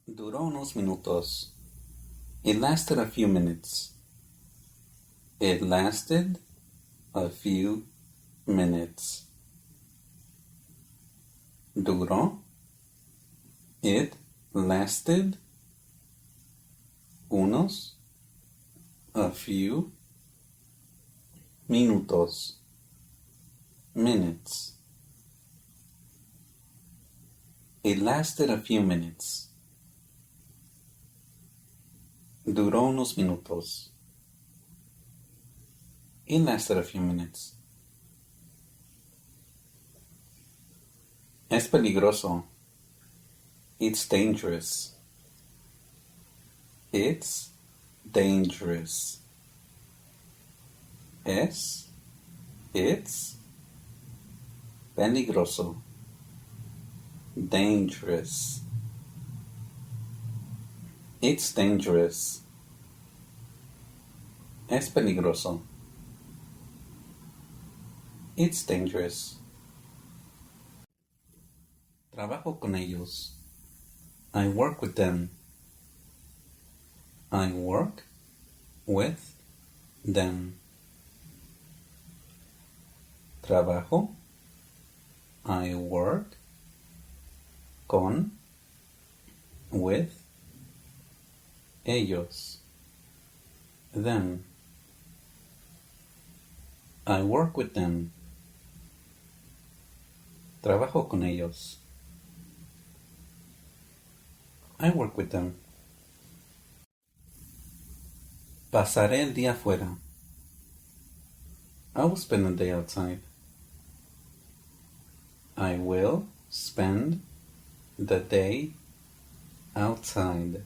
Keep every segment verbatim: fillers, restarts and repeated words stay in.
Duró unos minutos. It lasted a few minutes. It lasted a few minutes. Duró. It lasted unos a few minutos. Minutes. It lasted a few minutes. Duró unos minutos. It lasted a few minutes. Es peligroso. It's dangerous. It's dangerous. Es. It's. Peligroso. Dangerous. It's dangerous. Es peligroso. It's dangerous. Trabajo con ellos. I work with them. I work with them. Trabajo. I work con, with, ellos, them. I work with them. Trabajo con ellos. I work with them. Pasaré el día afuera. I will spend the day outside. I will spend the day outside.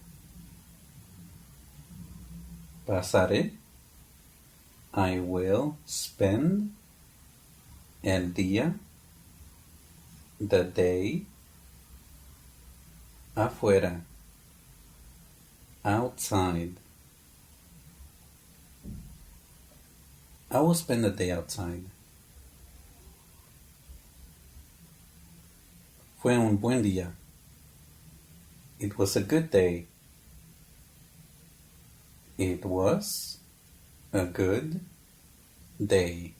Pasaré. I will spend el día, the day, afuera, outside. I will spend the day outside. Fue un buen día. It was a good day. It was a good day.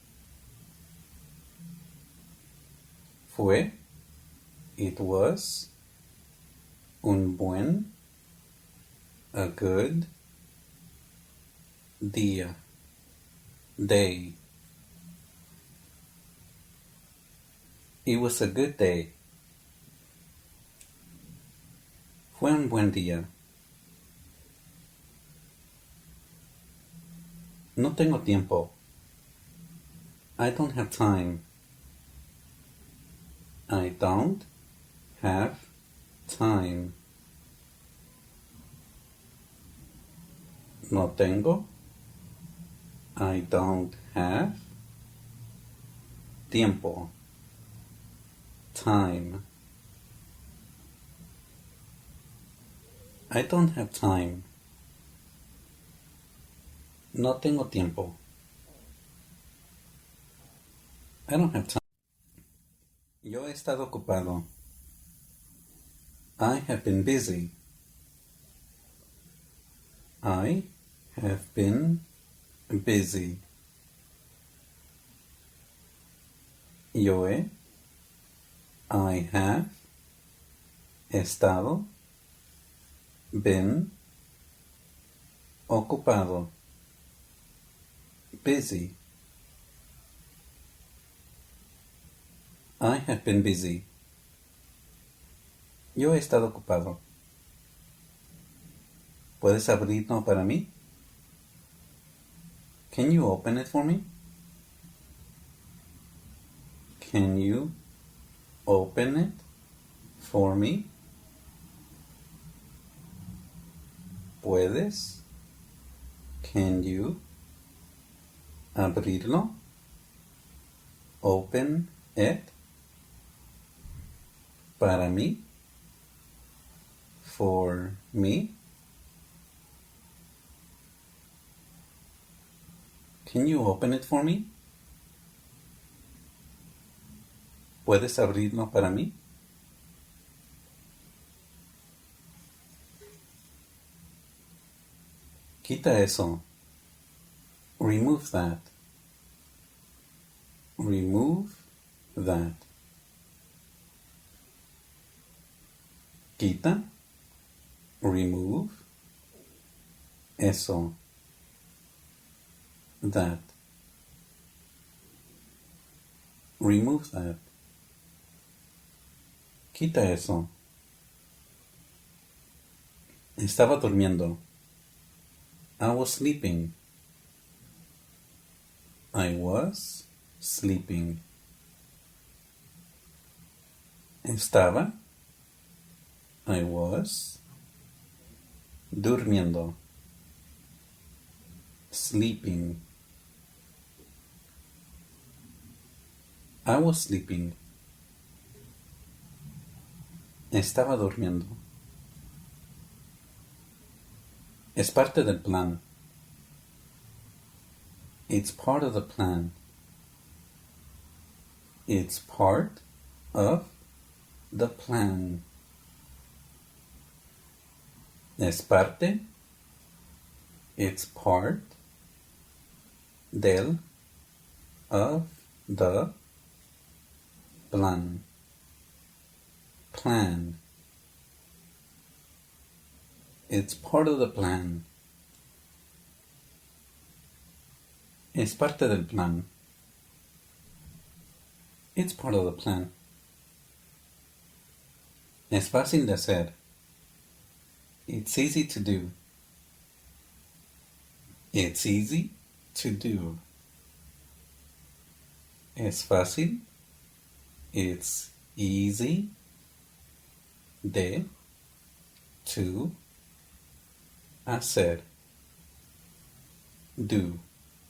Fue. It was. Un buen. A good. Día. Day. It was a good day. Fue un buen día. No tengo tiempo. I don't have time. I don't have time. No tengo. I don't have tiempo. Time. I don't have time. No tengo tiempo. I don't have time. Yo he estado ocupado. I have been busy. I have been busy. Yo he. I have. Estado. Been. Ocupado. Busy. I have been busy. Yo he estado ocupado. ¿Puedes abrirlo para mí? Can you open it for me? Can you open it for me? ¿Puedes? Can you abrirlo? Open it. Para mí. For me. Can you open it for me? ¿Puedes abrirlo para mí? Quita eso. Remove that. Remove that. Quita. Remove. Eso. That. Remove that. Quita eso. Estaba durmiendo. I was sleeping. I was sleeping. Estaba. I was durmiendo. Sleeping. I was sleeping. Estaba durmiendo. Es parte del plan. It's part of the plan. It's part of the plan. Es parte. It's part del of the plan. Plan. It's part of the plan. Es parte del plan. It's part of the plan. Es fácil de hacer. It's easy to do. It's easy to do. Es fácil. It's easy. De. To. Hacer. Do.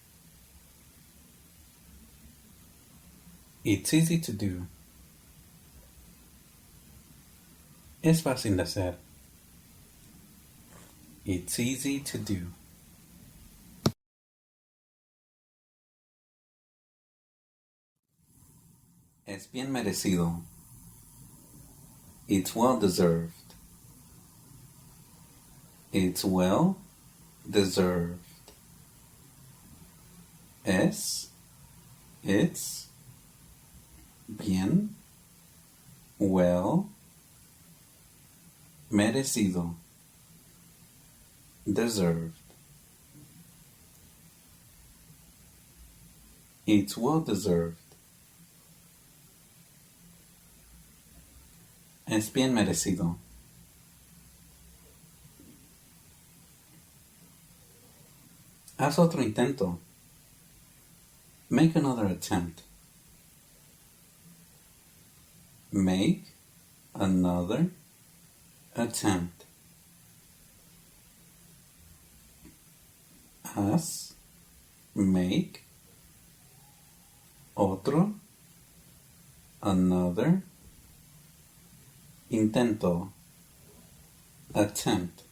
It's easy to do. Es fácil de hacer. It's easy to do. Es bien merecido. It's well deserved. It's well deserved. Es, it's, bien, well, merecido, deserved. It's well deserved. Es bien merecido. Haz otro intento. Make another attempt. Make another attempt. Haz, make, otro, another, intento, attempt.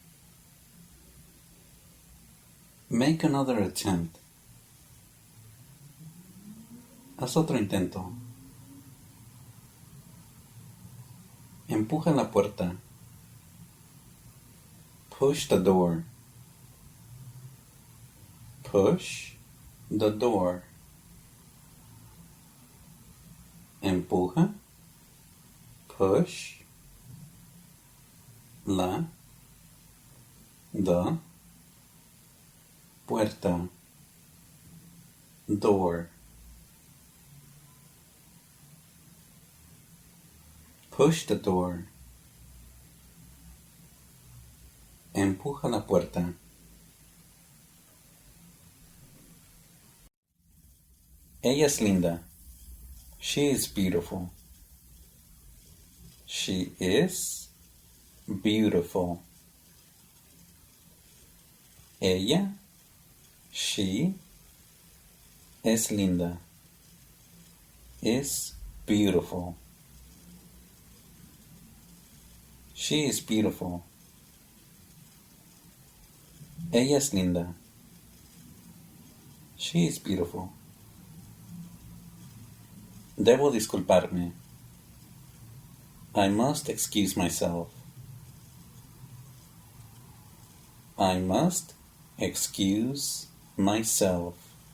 Make another attempt. Haz otro intento. Empuja la puerta. Push the door. Push the door. Empuja. Push. La. The. Puerta. Door. Push the door. Empuja la puerta. Ella es linda. She is beautiful. She is beautiful. Ella, she, es linda. Is beautiful. She is beautiful. Ella es linda. She is beautiful. Debo disculparme. I must excuse myself. I must Excuse myself.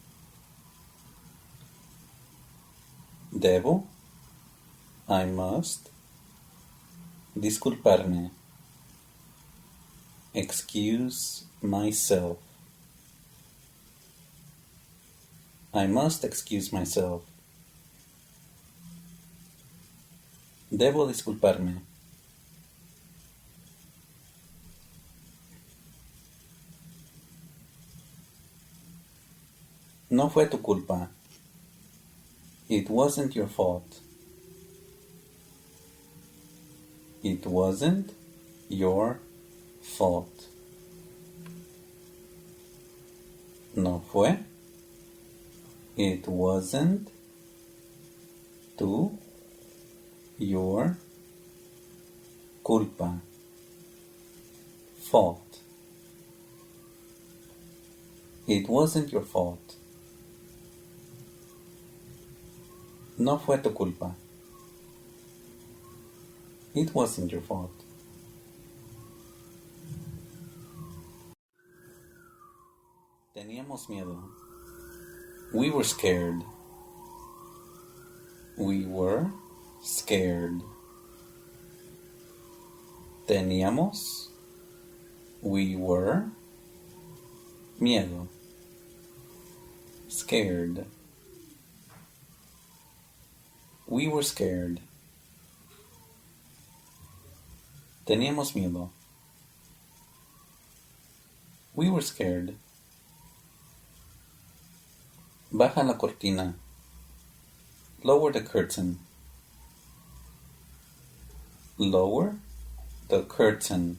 Debo, I must, disculparme. Excuse myself. I must excuse myself. Debo disculparme. No fue tu culpa. It wasn't your fault. It wasn't your fault. No fue. It wasn't tu your culpa. Fault. It wasn't your fault. No fue tu culpa. It wasn't your fault. Teníamos miedo. We were scared. We were scared. Teníamos. We were. Miedo. Scared. We were scared. Teníamos miedo. We were scared. Baja la cortina. Lower the curtain. Lower the curtain.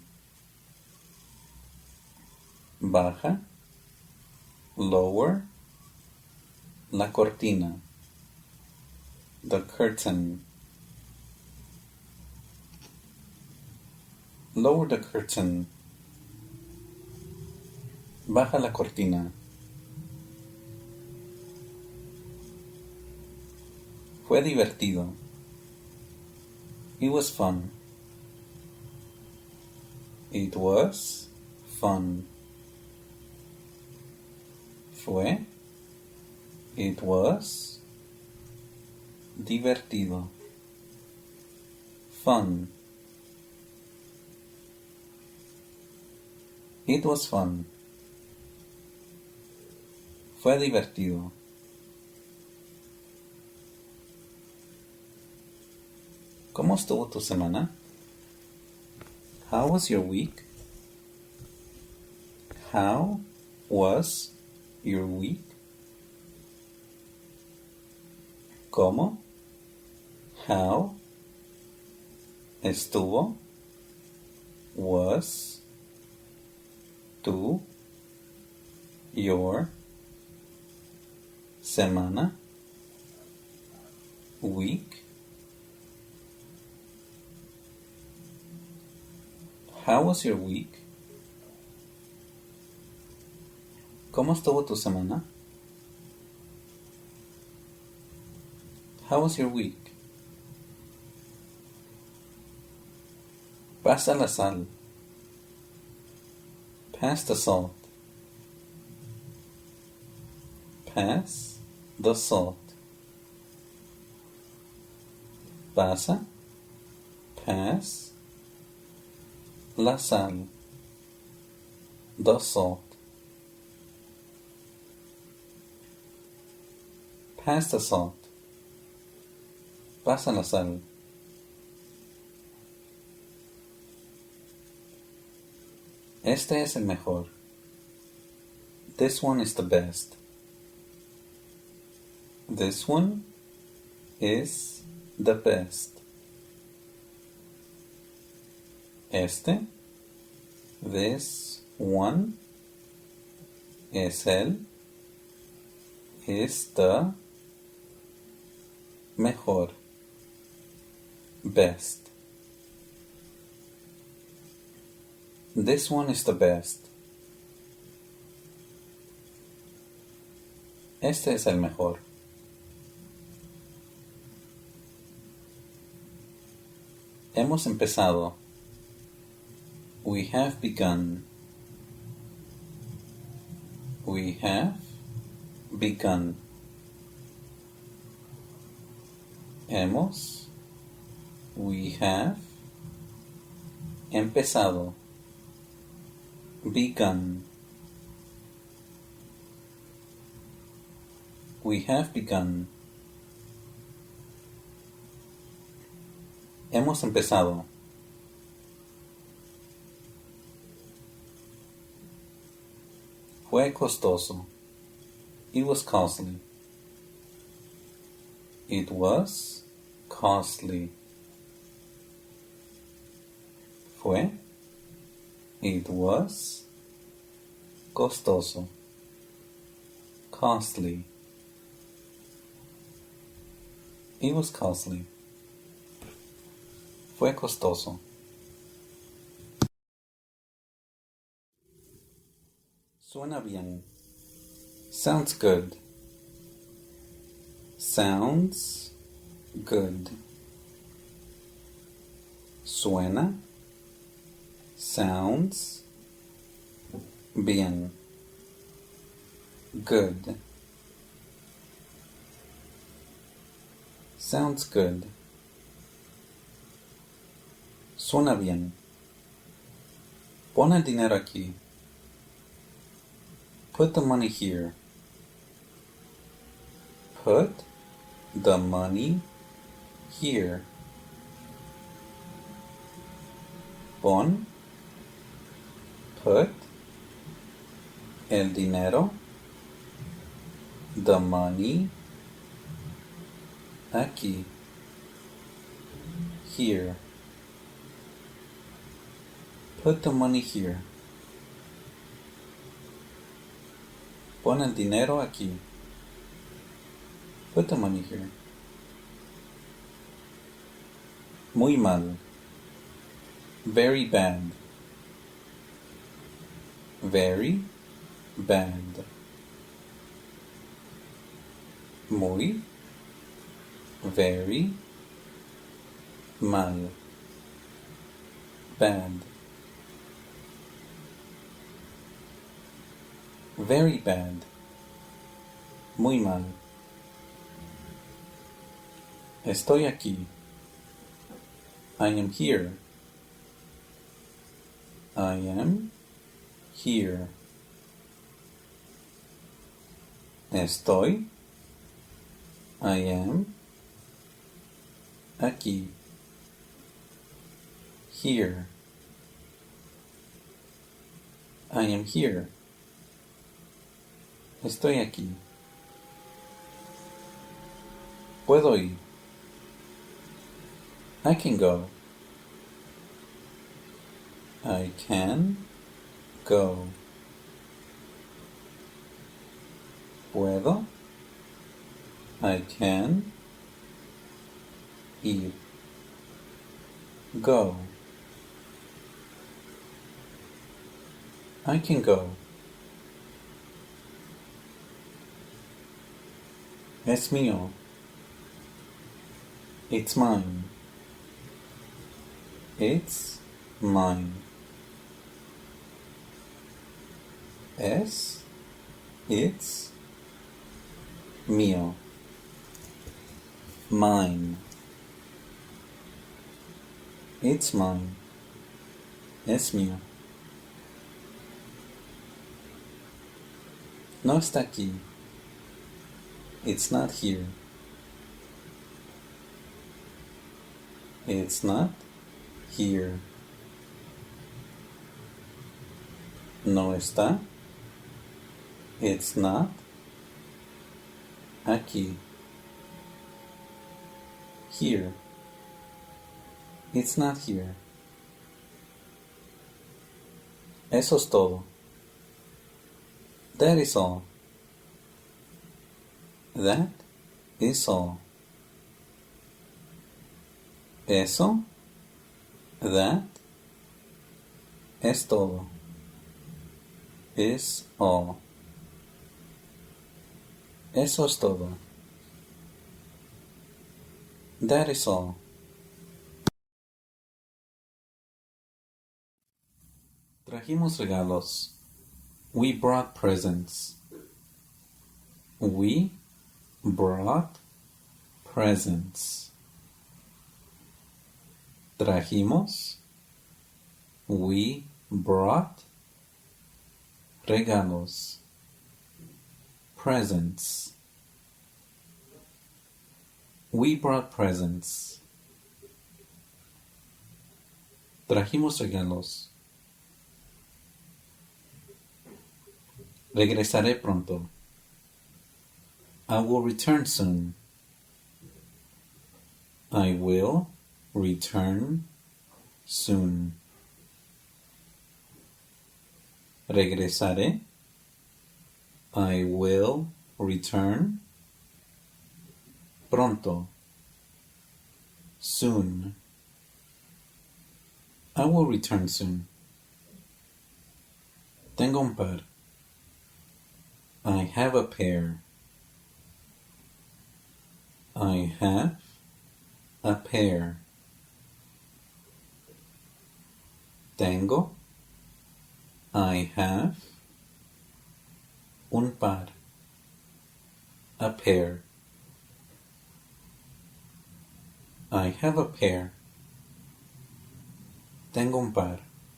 Baja. Lower la cortina. The curtain. Lower the curtain. Baja la cortina. Fue divertido. It was fun. It was fun. Fue. It was divertido. Fun. It was fun. Fue divertido. ¿Cómo estuvo tu semana? How was your week? How was your week? ¿Cómo? How estuvo? Was tu your semana? Week? How was your week? ¿Cómo estuvo tu semana? How was your week? Pasa la sal. Pass the salt. Pass the salt. Pasa. Pass. La sal. The salt. Pass the salt. Pasa la sal. Este es el mejor. This one is the best. This one is the best. Este, this one, es el, is the mejor. Best. This one is the best. Este es el mejor. Hemos empezado. We have begun. We have begun. Hemos. We have empezado. Begun. We have begun. Hemos empezado. Fue costoso. It was costly. It was costly. Fue. It was costoso. Costly. It was costly. Fue costoso. Suena bien. Sounds good. Sounds good. Suena. Sounds bien. Good. Sounds good. Suena bien. Pon el dinero aquí. Put the money here. Put the money here. Pon. Put. El dinero. The money. Aquí. Here. Put the money here. Pon el dinero aquí. Put the money here. Muy mal. Very bad. Very bad. Muy. Very. Mal. Bad. Very bad. Muy mal. Estoy aquí. I am here. I am here. Estoy. I am aquí. Here. I am here. Estoy aquí. Puedo ir. I can go. I can go. Puedo. I can ir. Go. I can go. Es mío. It's mine. It's mine. Es. It's mío. Mine. It's mine. Es mío. No está aquí. It's not here. It's not here. No está. It's not aquí. Here. It's not here. Eso es todo. That is all. That is all. Eso, that, es todo. Is all. Eso es todo. That is all. Trajimos regalos. We brought presents. We brought presents. Trajimos. We brought regalos. Presents. We brought presents. Trajimos regalos. Regresaré pronto. I will return soon. I will return soon. Regresaré. I will return pronto. Soon. I will return soon. Tengo un par. I have a pair. I have a pair. Tengo. I have un par. A pair. I have a pair. Tengo un par.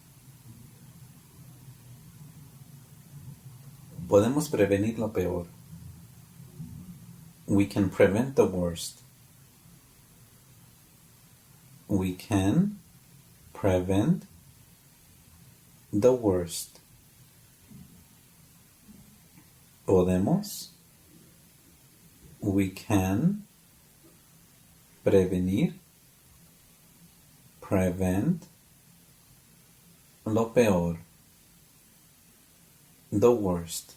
Podemos prevenir lo peor. We can prevent the worst. We can prevent the worst. Podemos. We can prevenir. Prevent lo peor. The worst.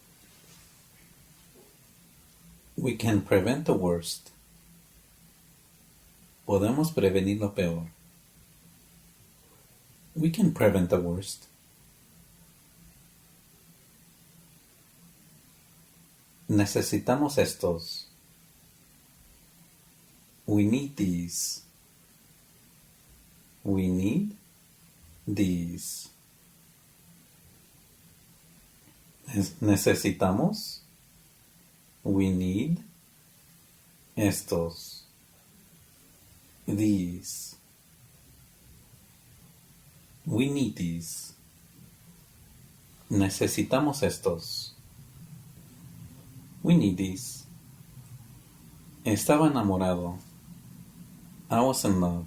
We can prevent the worst. Podemos prevenir lo peor. We can prevent the worst. Necesitamos estos. We need these. We need these. Necesitamos. We need estos. These. We need these. Necesitamos estos. We need these. Estaba enamorado. I was in love.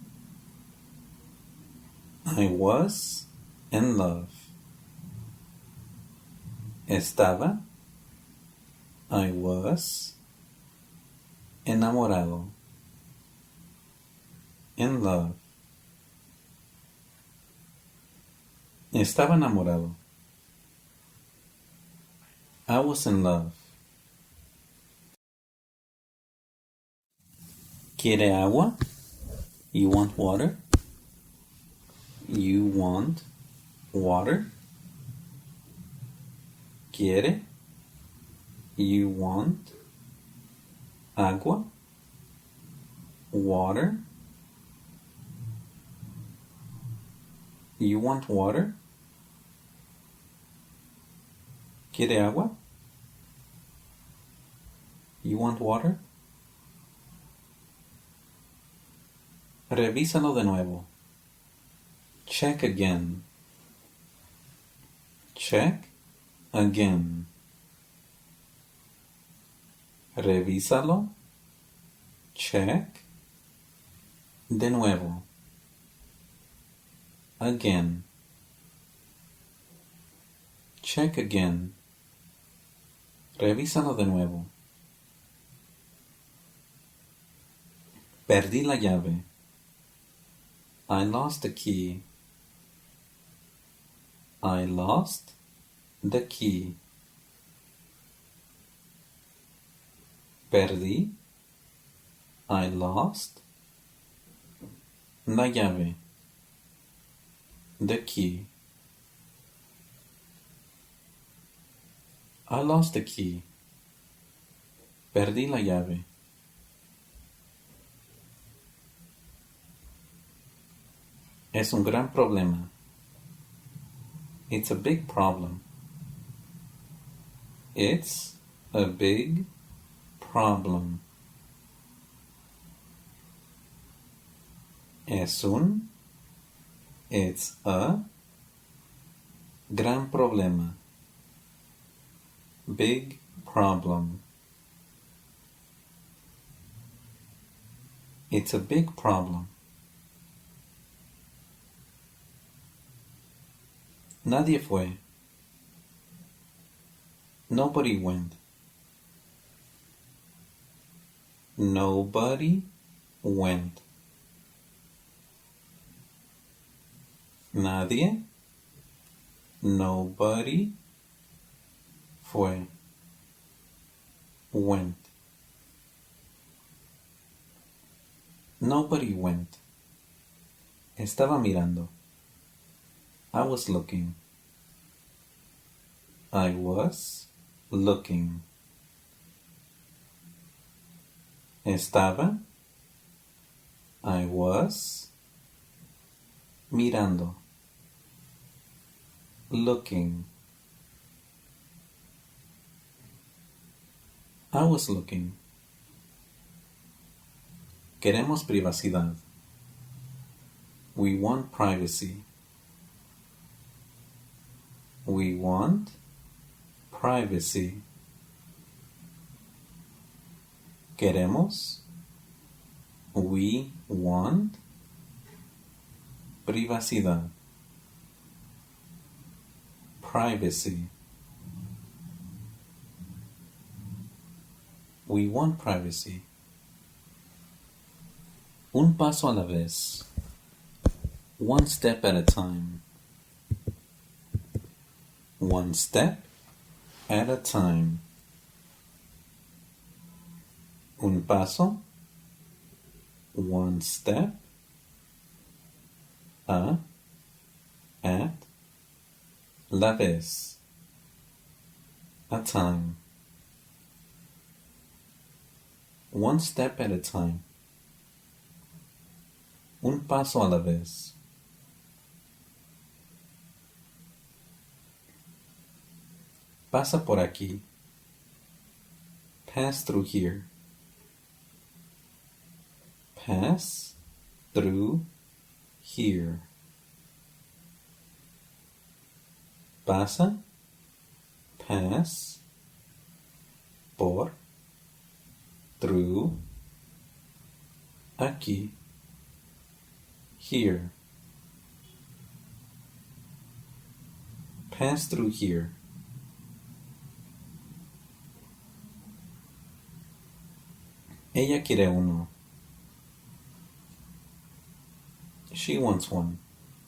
I was in love. Estaba. I was enamorado. In love. Estaba enamorado. I was in love. ¿Quiere agua? You want water? You want water? ¿Quiere? You want agua? Water? You want water? ¿Quiere agua? You want water? Revísalo de nuevo. Check again. Check again. Revísalo. Check. De nuevo. Again. Check again. Revísalo de nuevo. Perdí la llave. I lost the key. I lost the key. Perdí. I lost la llave. The key. I lost the key. Perdí la llave. Es un gran problema. It's a big problem. It's a big problem. Es un, it's a, gran problema. Big problem. It's a big problem. Nadie fue. Nobody went. Nobody went. Nadie. Nobody fue. Went. Nobody went. Estaba mirando. I was looking. I was looking. Estaba. I was mirando. Looking. I was looking. Queremos privacidad. We want privacy. We want privacy. Queremos. We want privacidad. Privacy. We want privacy. Un paso a la vez. One step at a time. One step at a time. Un paso. One step. A. At. La vez. A time. One step at a time. Un paso a la vez. Pasa por aquí. Pass through here. Pass through here. Pasa. Pass. Por. Through. Aquí. Here. Pass through here. Ella quiere uno. She wants one.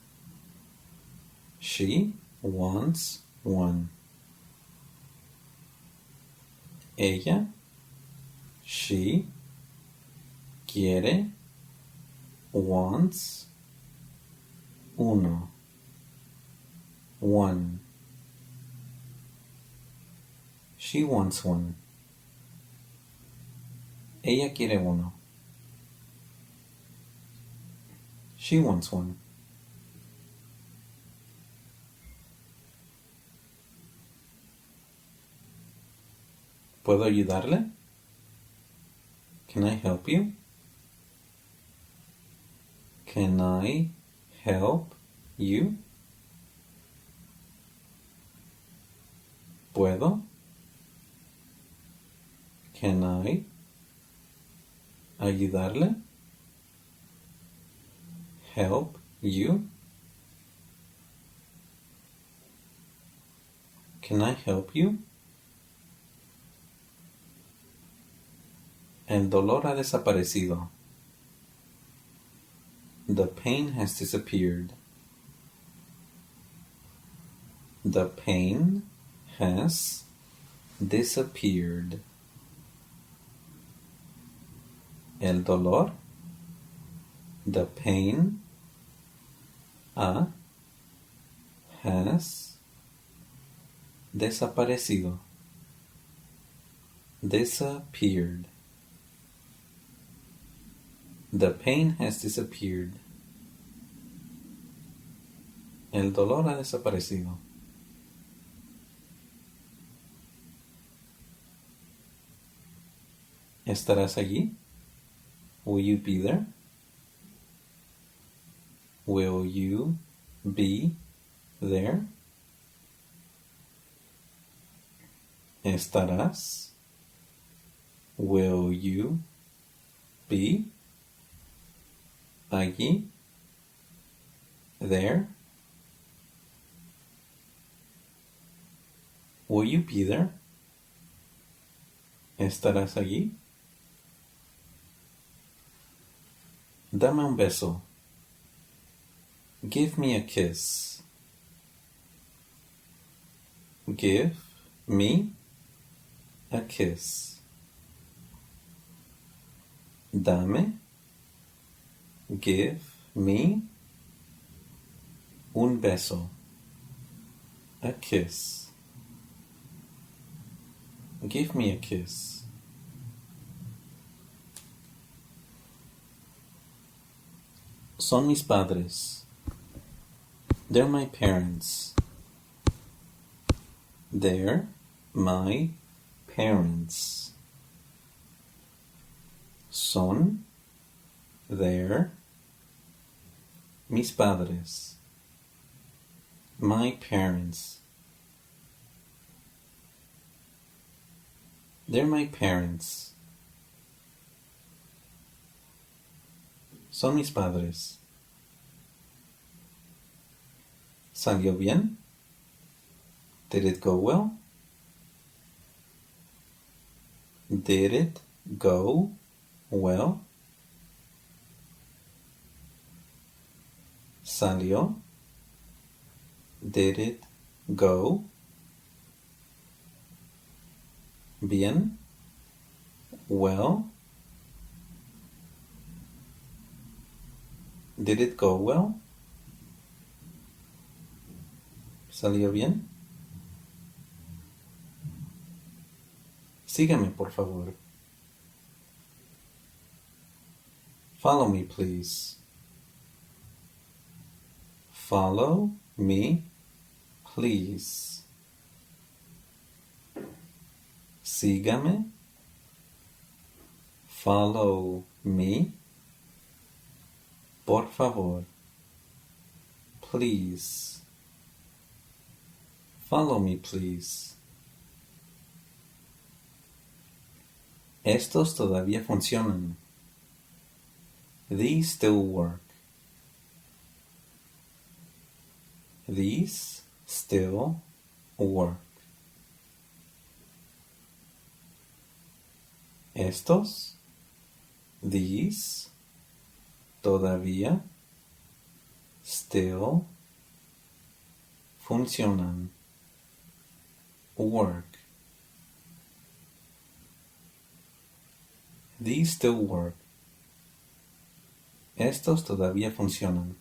She wants one. Ella, she, quiere, wants, uno, one. She wants one. Ella quiere uno. She wants one. ¿Puedo ayudarle? Can I help you? Can I help you? ¿Puedo? Can I ayudarle? Help you? Can I help you? El dolor ha desaparecido. The pain has disappeared. The pain has disappeared. El dolor, the pain, ha, has, desaparecido. Disappeared. The pain has disappeared. El dolor ha desaparecido. ¿Estarás allí? Will you be there? Will you be there? ¿Estarás? Will you be allí? There? Will you be there? ¿Estarás allí? Dame un beso. Give me a kiss. Give me a kiss. Dame. Give me un beso. A kiss. Give me a kiss. Son mis padres. They're my parents. They're my parents. Son. They're mis padres. My parents. They're my parents. Son mis padres. ¿Salió bien? Did it go well? Did it go well? ¿Salió? Did it go bien? Well? Did it go well? ¿Salió bien? Sígame, por favor. Follow me, please. Follow me, please. Sígame. Follow me. Por favor. Please. Follow me, please. Estos todavía funcionan. These still work. These still work. Estos, these, todavía, still, funcionan. Work. These still work. Estos todavía funcionan.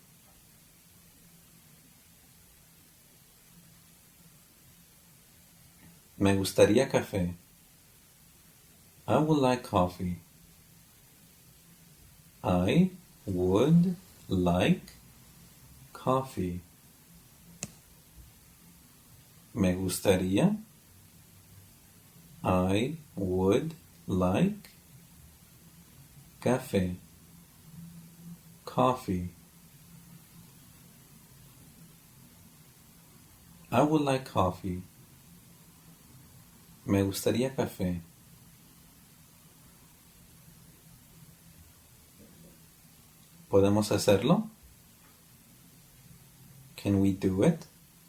Me gustaría café. I would like coffee. I would like coffee. Me gustaría. I would like café. Coffee. I would like coffee. Me gustaría café. ¿Podemos hacerlo? Can we do it?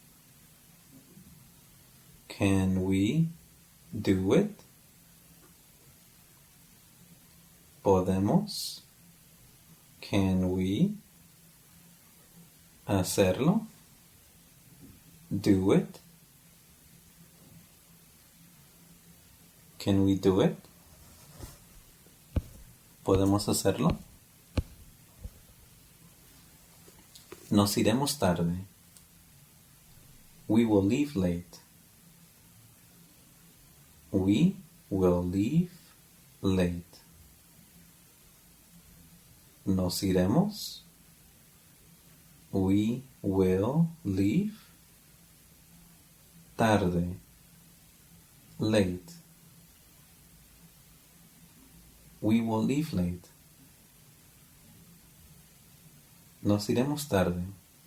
Can we do it? ¿Podemos? Can we hacerlo? Do it? Can we do it? ¿Podemos hacerlo? Nos iremos tarde. We will leave late. We will leave late. Nos iremos. We will leave tarde. Late. We will leave late. Nos iremos tarde.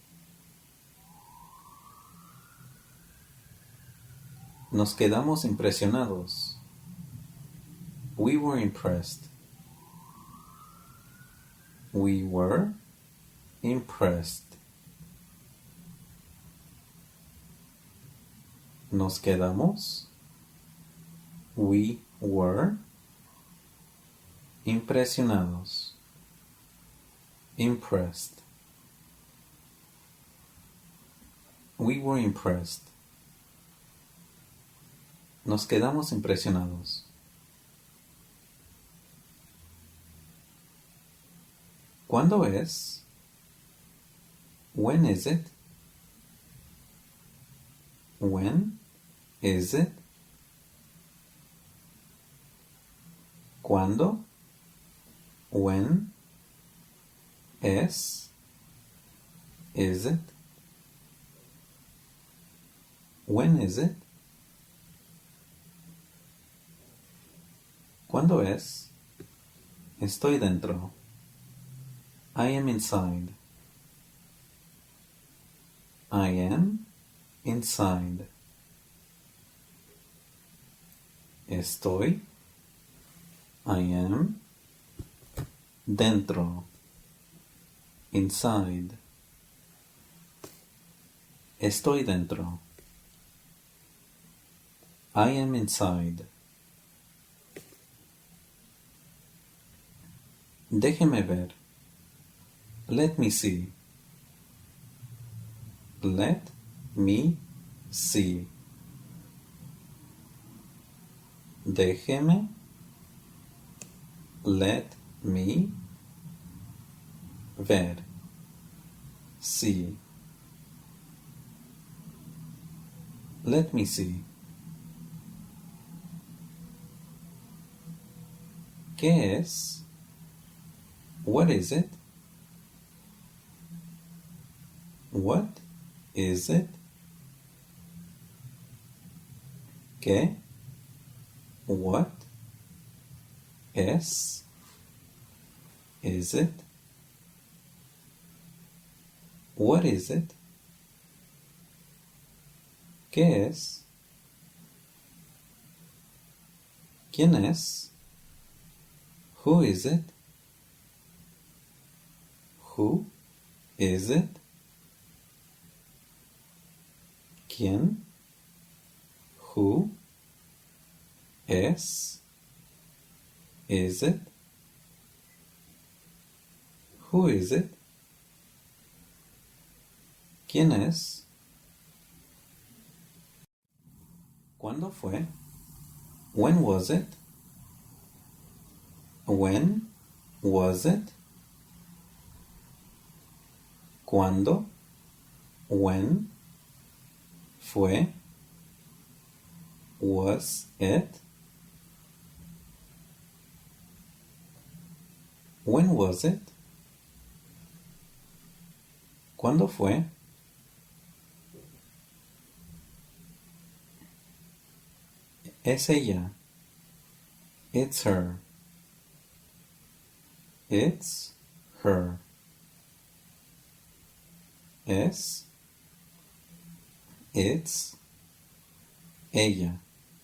Nos quedamos impresionados. We were impressed. We were impressed. Nos quedamos. We were impresionados. Impressed. We were impressed. Nos quedamos impresionados. ¿Cuándo es? When is it? When is it? ¿Cuándo? When? Es? Is it? When is it? ¿Cuándo es? Estoy dentro. I am inside. I am inside. Estoy. I am. Dentro. Inside. Estoy dentro. I am inside. Déjeme ver. Let me see. Let me see. Déjeme. Let me ver. See. Let me see. ¿Qué es? What is it? What is it? ¿Qué? What? Es? Is it? What is it? ¿Qué es? ¿Quién es? Who is it? Who is it? ¿Quién? Who? Es? Is it? Who is it? ¿Quién es? ¿Cuándo fue? When was it? When was it? ¿Cuándo? When? Fue? Was it? When was it? ¿Cuándo fue? Es ella. It's her. It's her. Es. It's. Ella.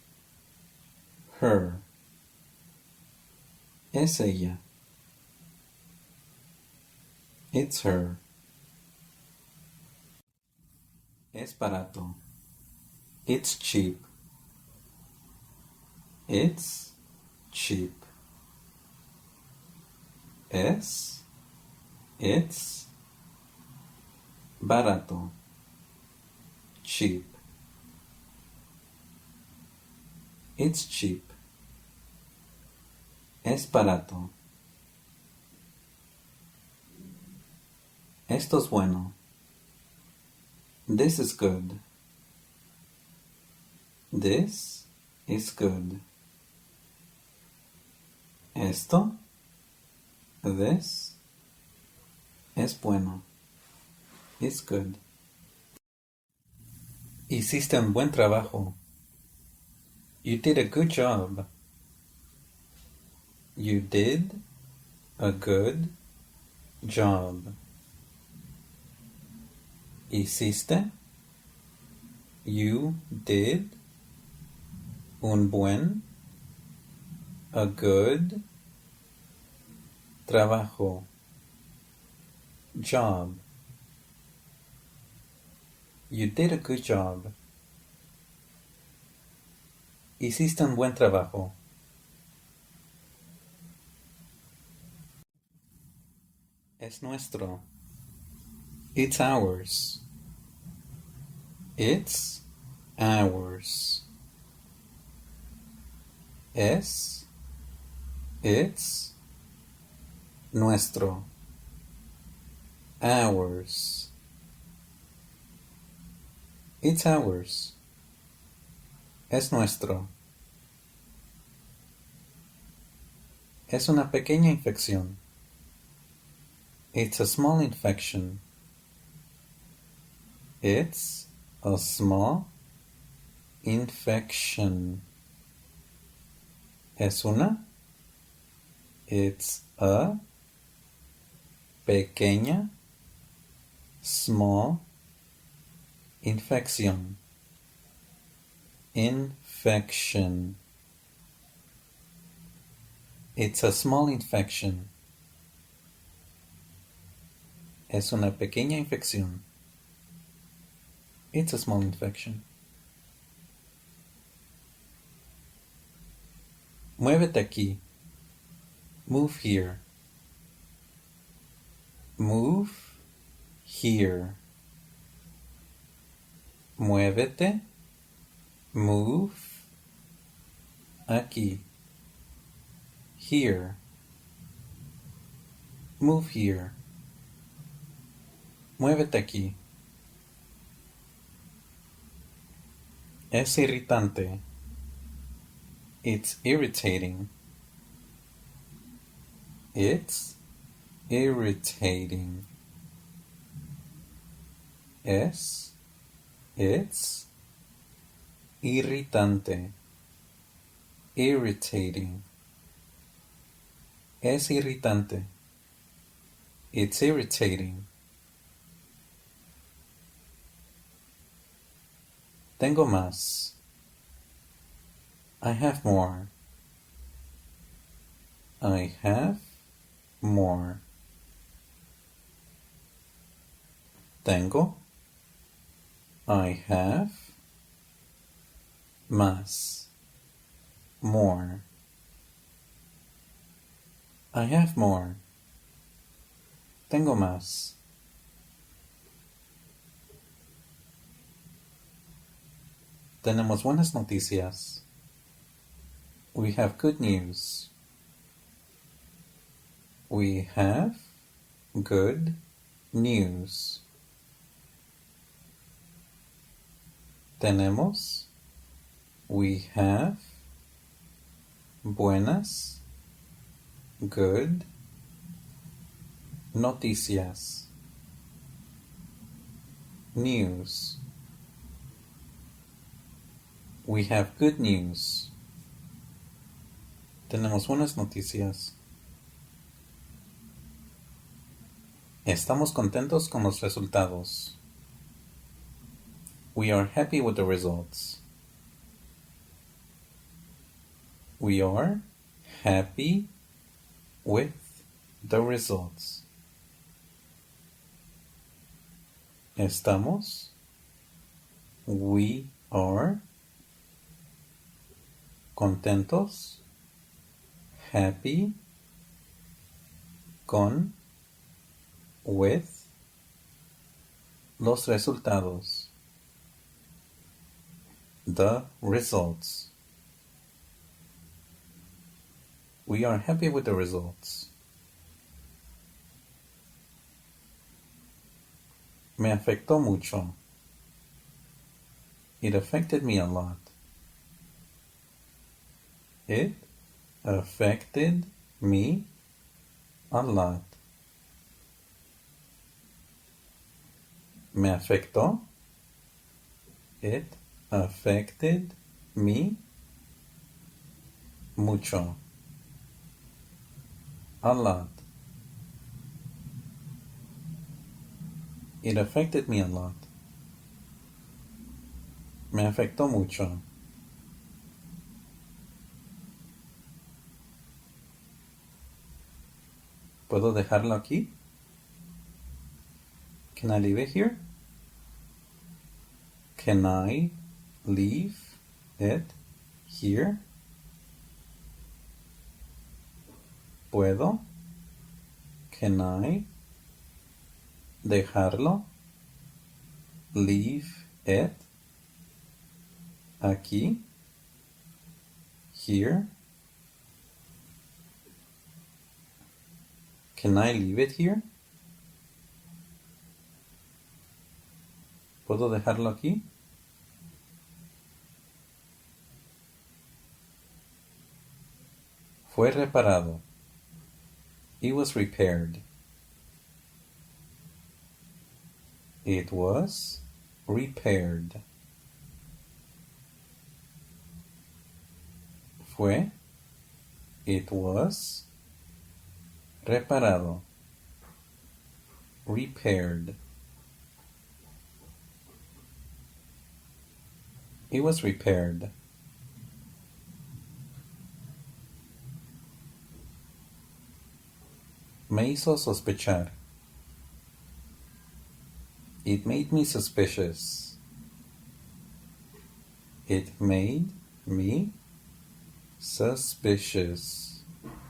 Her. Es ella. It's her. Es barato. It's cheap. It's cheap. Es. It's. Barato. Cheap. It's cheap. Es barato. Esto es bueno. This is good. This is good. Esto, this, es bueno. It's good. Hiciste un buen trabajo. You did a good job. You did a good job. Hiciste. You did un buen, a good trabajo. Job. You did a good job. Hiciste un buen trabajo. Es nuestro. It's ours. It's ours. Es. It's. Nuestro. Ours. It's ours. Es nuestro. Es una pequeña infección. It's a small infection. It's a small infection. Es una. It's a pequeña, small infección. Infection. It's a small infection. Es una pequeña infección. It's a small infection. Muévete aquí. Move here. Move here. Muévete. Move aquí. Here. Move here. Muévete aquí. Es irritante. It's irritating. It's irritating. Es. It's irritante. Irritating. Es irritante. It's irritating. Tengo más. I have more. I have more. Tengo. I have. Más. More. I have more. Tengo más. Tenemos buenas noticias. We have good news. We have good news. Tenemos. We have buenas, good noticias. News. We have good news. Tenemos buenas noticias. Estamos contentos con los resultados. We are happy with the results. We are happy with the results. Estamos. We are contentos. Happy. Con. With. Los resultados. The results. We are happy with the results. Me afectó mucho. It affected me a lot. It affected me a lot. Me afectó. It affected me mucho. A lot. It affected me a lot. Me afectó mucho. ¿Puedo dejarlo aquí? Can I leave it here? Can I leave it here? ¿Puedo? Can I dejarlo? Leave it aquí? Here? Can I leave it here? ¿Puedo dejarlo aquí? Fue reparado. It was repaired. It was repaired. Fue. It was reparado. Repaired. It was repaired. Me hizo sospechar. It made me suspicious. It made me suspicious.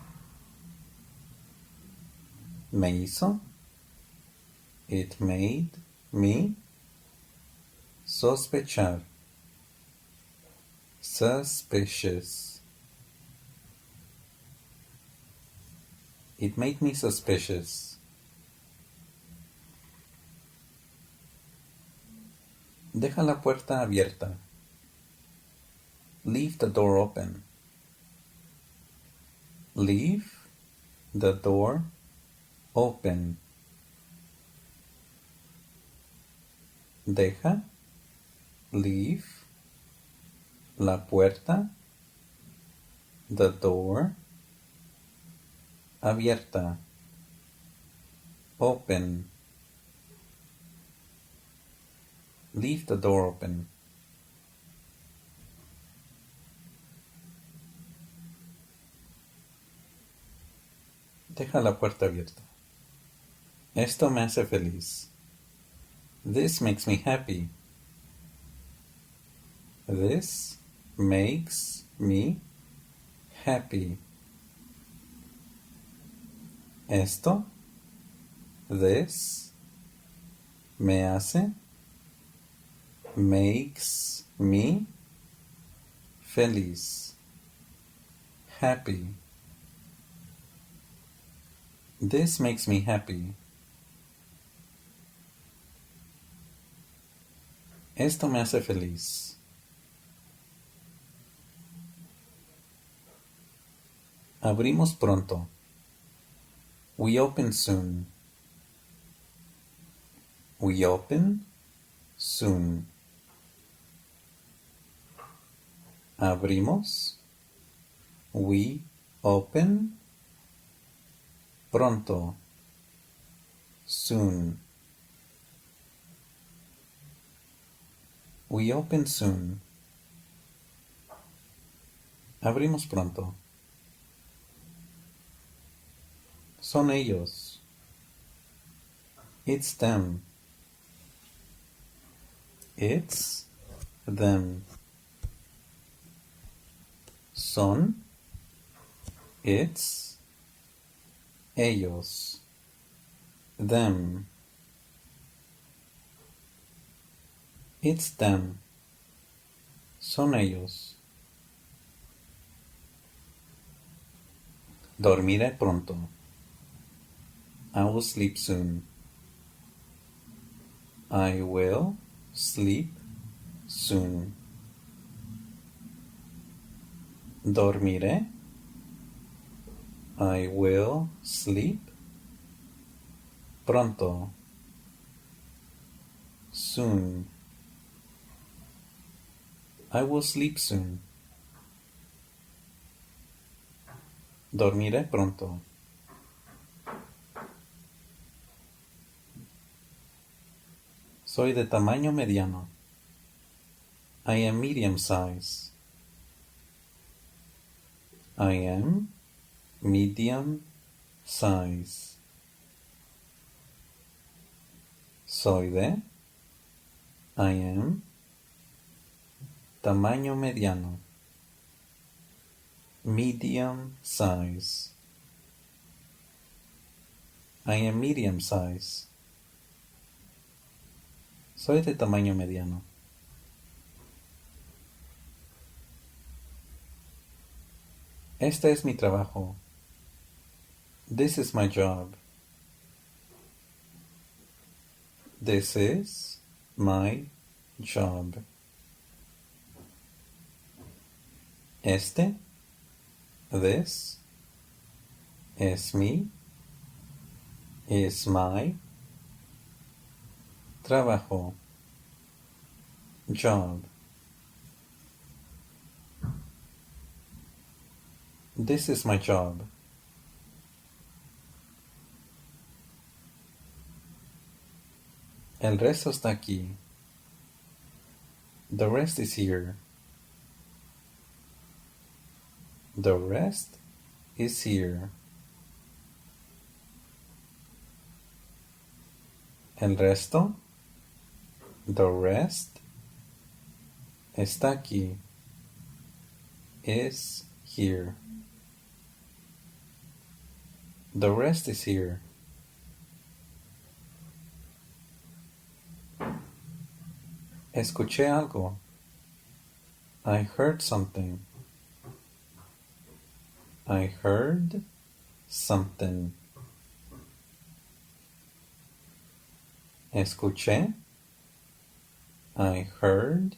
Me hizo. It made me sospechar. Suspicious. It made me suspicious. Deja la puerta abierta. Leave the door open. Leave the door open. Deja. Leave. La puerta. The door. Abierta. Open. Leave the door open. Deja la puerta abierta. Esto me hace feliz. This makes me happy. This makes me happy. Esto, this, me hace, makes me feliz, happy. This makes me happy. Esto me hace feliz. Abrimos pronto. We open soon. We open soon. Abrimos. We open pronto. Soon. We open soon. Abrimos pronto. Son ellos. It's them. It's them. Son. It's ellos. Them. It's them. Son ellos. Dormiré pronto. I will sleep soon. I will sleep soon. Dormiré. I will sleep pronto. Soon. I will sleep soon. Dormiré pronto. Soy de tamaño mediano. I am medium size. I am medium size. Soy de. I am. Tamaño mediano. Medium size. I am medium size. Soy de tamaño mediano. Este es mi trabajo. This is my job. This is my job. Este, this, es mi, is my, trabajo, job. This is my job. El resto está aquí. The rest is here. The rest is here. El resto, the rest, está aquí. Is here. The rest is here. Escuché algo. I heard something. I heard something. Escuché. I heard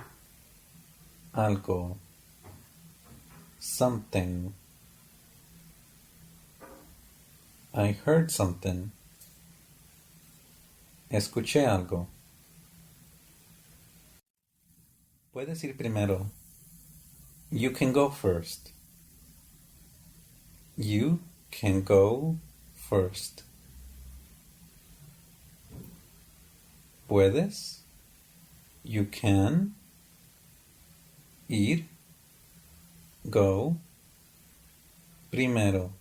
algo. Something. I heard something. Escuché algo. Puedes ir primero. You can go first. You can go first. Puedes. You can. Ir. Go. Primero.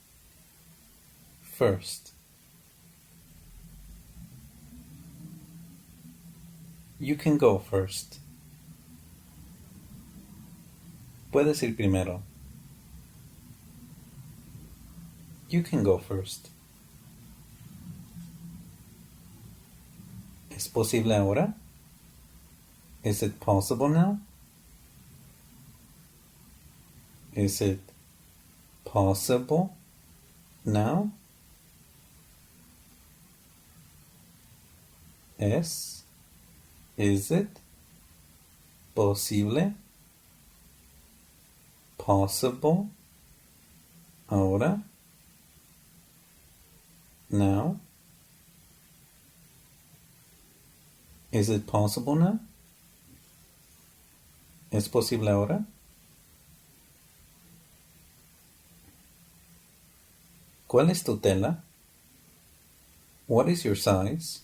First. You can go first. Puedes ir primero. You can go first. ¿Es posible ahora? Is it possible now? Is it possible now? Es. Is it posible? Possible. Ahora. Now. Is it possible now? ¿Es posible ahora? ¿Cuál es tu tela? What is your size?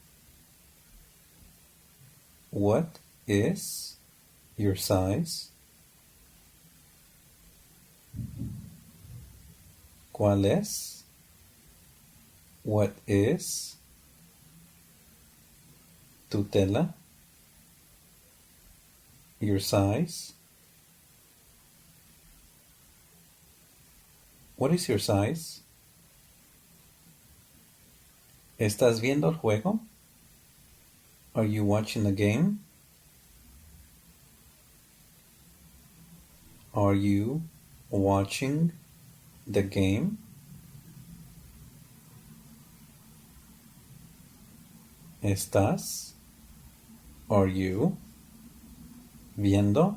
What is your size? ¿Cuál es? What is tu tela? Your size? What is your size? ¿Estás viendo el juego? Are you watching the game? Are you watching the game? ¿Estás? Are you viendo?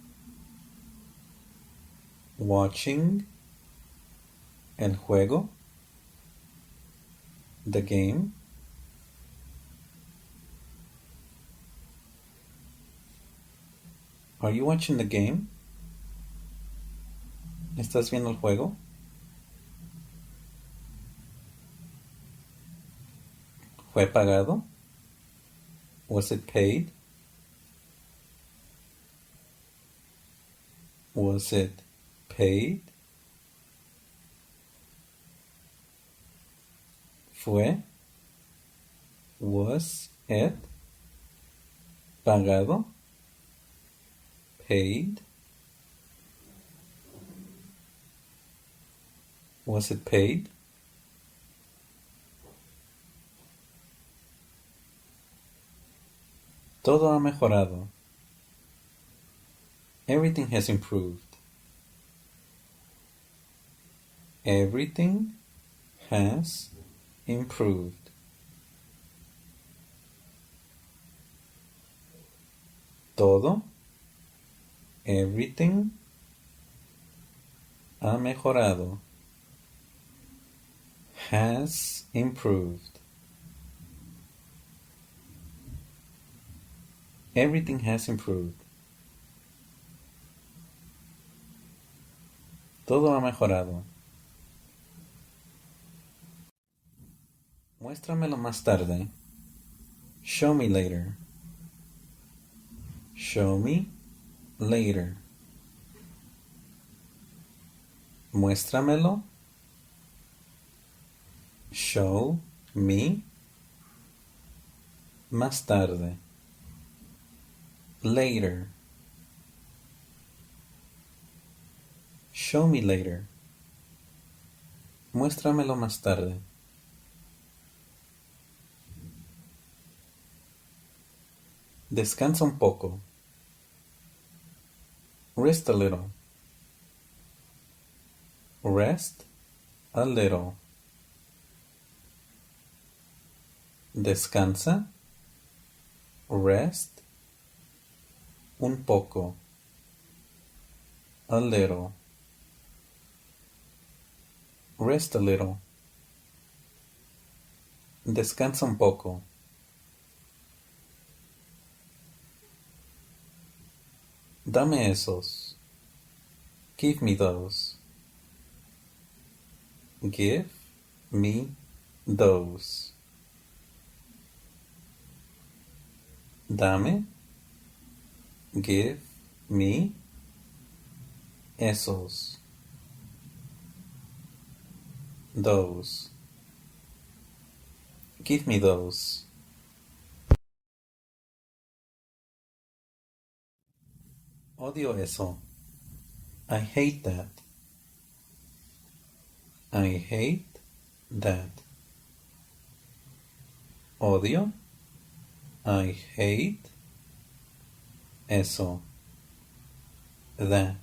Watching el juego? The game? Are you watching the game? ¿Estás viendo el juego? ¿Fue pagado? Was it paid? Was it paid? Fue. Was it pagado? Paid. Was it paid? Todo ha mejorado. Everything has improved. Everything has improved. Todo. Everything ha mejorado. Has improved. Everything has improved. Todo ha mejorado. Muéstramelo más tarde. Show me later. Show me later. Muéstramelo. Show me más tarde. Later. Show me later. Muéstramelo más tarde. Descansa un poco. Rest a little. Rest a little. Descansa. Rest un poco. A little. Rest a little. Descansa un poco. Dame esos. Give me those. Give me those. Dame. Give me esos. Those. Give me those. Odio eso. I hate that. I hate that. Odio. I hate eso. That.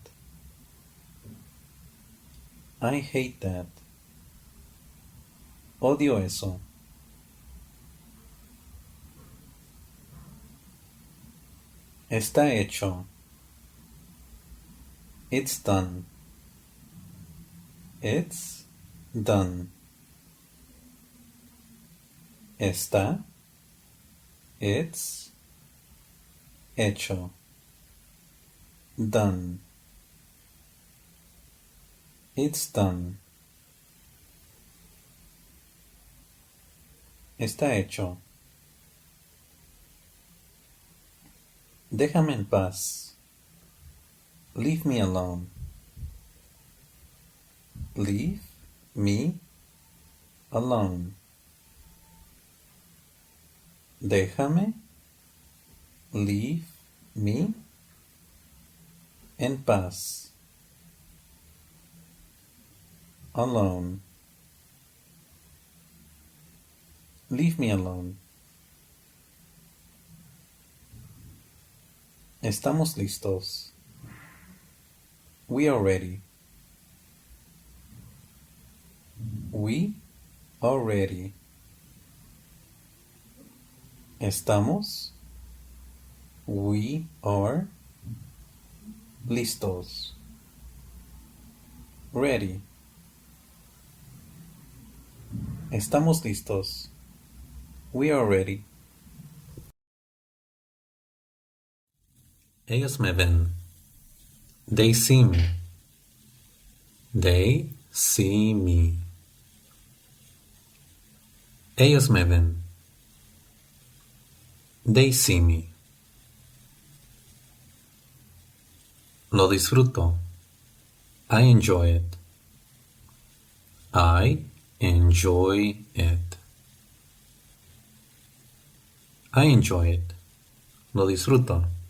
I hate that. Odio eso. Está hecho. It's done. It's done. Está. It's hecho. Done. It's done. Está hecho. Déjame en paz. Leave me alone. Leave me alone. Déjame. Leave me en paz. Alone. Leave me alone. Estamos listos. We are ready. We are ready. Estamos. We are listos. Ready. Estamos listos. We are ready. Ellos me ven. They see me. They see me. Ellos me ven. They see me. Lo disfruto. I enjoy it. I enjoy it. I enjoy it. Lo disfruto.